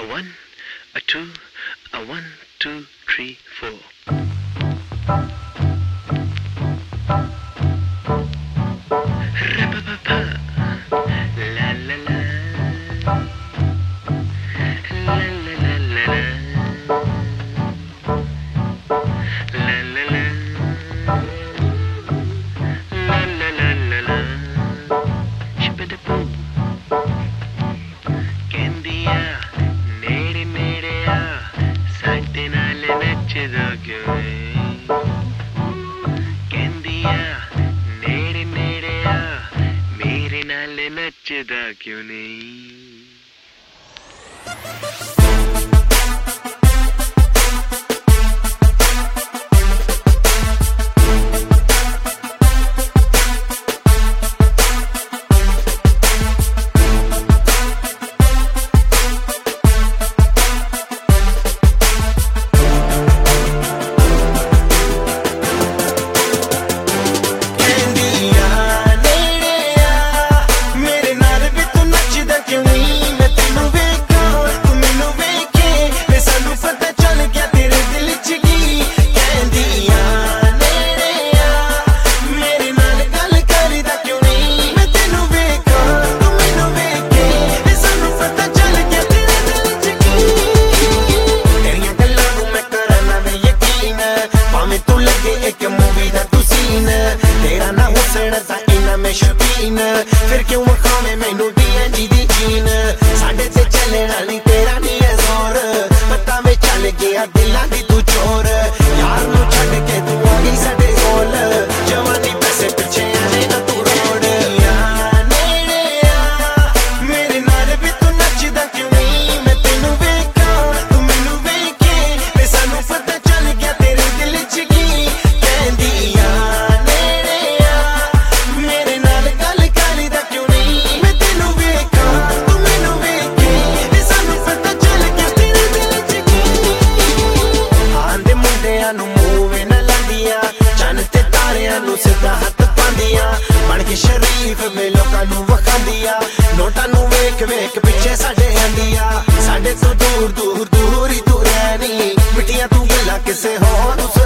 a one, a two, a 1, 2, 3, 4. Ra-pa-pa-pa, la-la-la, la-la-la-la-la, la-la-la, la-la-la-la-la, shibba-da-boo. ਕਹਿੰਦੀਆ ਨੇੜੇ ਨੇੜੇ ਆ ਸਾਡੇ ਨਾਲ ਨੱਚਦਾ ਕਿਉਂ ਏ ਕਹਿੰਦੀਆ ਨੇੜੇ ਨੇੜੇ ਆ ਮੇਰੇ ਨਾਲ ਨੱਚਦਾ ਕਿਉਂ ਨਹੀਂ फिर क्यों खाने मैनू डीएनजी दी जीन साढ़े ते चलने वाली तेरा नहीं है जोर पता में चल गया दिलां दी तू चोर यार नू छड्ड के तू आ गई साडे कोल जवानी पैसे पिछे आने ना तू रोड नेड़े आ मेरे नाल भी तू नचदा क्यों नहीं मैं तेनू वेखां तू मैनू वेखे ते सानू पता चल गया तेरे दिल च की कहंदी शरीफ में लोकां नू वखांदिया नोटां नू वेख वेख पिछे साडे आंदिया साडे तो दूर दूर दूर ही तू रहनी मिठियां तू गल्लां किसे होर